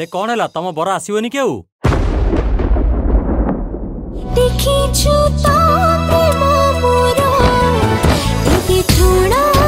कौन है तुम बर आसोनी के देखी छुता प्रेम मोरा,